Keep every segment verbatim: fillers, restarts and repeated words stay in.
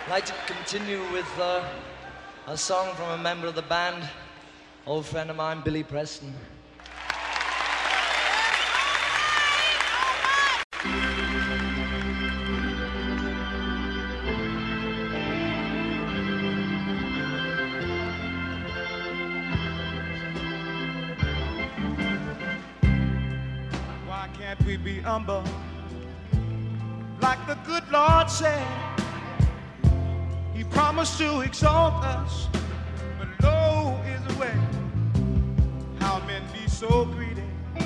I'd like to continue with uh, a song from a member of the band, old friend of mine, Billy Preston. Why can't we be humble like the good Lord said? He promised to exalt us, but low is the way. How men be so greedy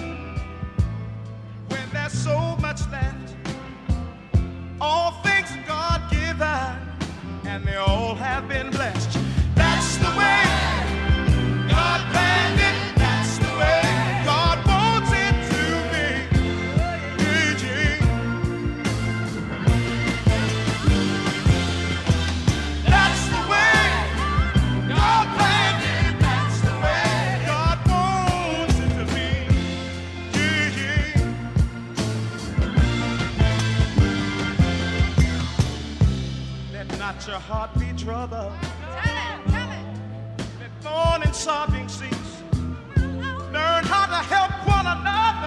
when there's so much left. All things God given, and they all have been blessed. That's the way God planned it. That's the way God wants it to be. Yeah, yeah. That's the way God planned it. That's the way God wants it to be. Yeah, yeah. Let not your heart be troubled. Let mourning and sobbing cease. Learn how to help one another.